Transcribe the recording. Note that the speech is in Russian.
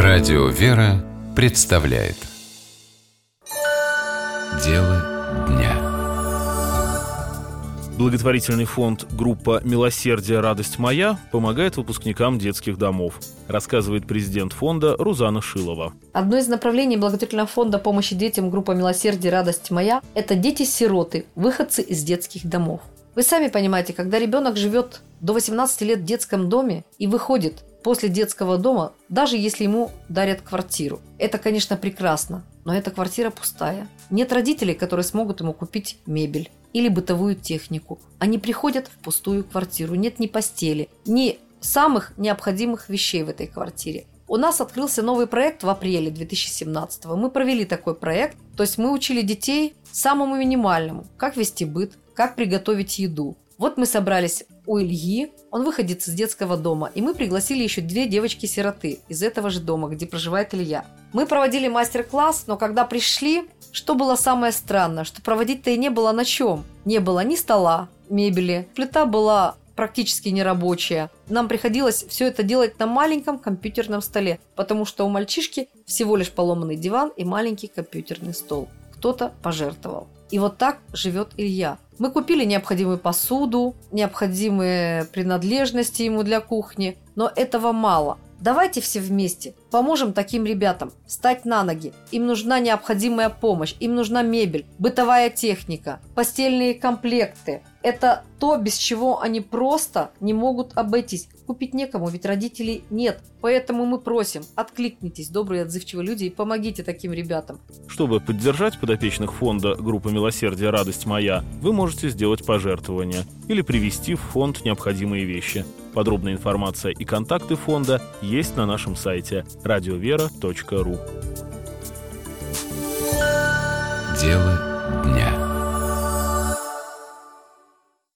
Радио «Вера» представляет Дело дня. Благотворительный фонд «Группа Милосердие. Радость моя» помогает выпускникам детских домов, рассказывает президент фонда Рузана Шилова. Одно из направлений благотворительного фонда помощи детям «Группа Милосердие. Радость моя» – это дети-сироты, выходцы из детских домов. Вы сами понимаете, когда ребенок живет до 18 лет в детском доме и выходит после детского дома, даже если ему дарят квартиру, это, конечно, прекрасно, но эта квартира пустая. Нет родителей, которые смогут ему купить мебель или бытовую технику. Они приходят в пустую квартиру, нет ни постели, ни самых необходимых вещей в этой квартире. У нас открылся новый проект в апреле 2017-го. Мы провели такой проект, то есть мы учили детей самому минимальному, как вести быт, как приготовить еду. Вот мы собрались у Ильи, он выходит из детского дома, и мы пригласили еще 2 девочки-сироты из этого же дома, где проживает Илья. Мы проводили мастер-класс, но когда пришли, что было самое странное, что проводить-то и не было на чем. Не было ни стола, мебели, плита была практически нерабочая. Нам приходилось все это делать на маленьком компьютерном столе, потому что у мальчишки всего лишь поломанный диван и маленький компьютерный стол. Кто-то пожертвовал. И вот так живет Илья. Мы купили необходимую посуду, необходимые принадлежности ему для кухни, но этого мало. Давайте все вместе поможем таким ребятам встать на ноги. Им нужна необходимая помощь, им нужна мебель, бытовая техника, постельные комплекты. Это то, без чего они просто не могут обойтись. Купить некому, ведь родителей нет. Поэтому мы просим, откликнитесь, добрые отзывчивые люди, и помогите таким ребятам. Чтобы поддержать подопечных фонда «Группа Милосердие. Радость моя», вы можете сделать пожертвование или привезти в фонд необходимые вещи. Подробная информация и контакты фонда есть на нашем сайте radiovera.ru. Дело дня.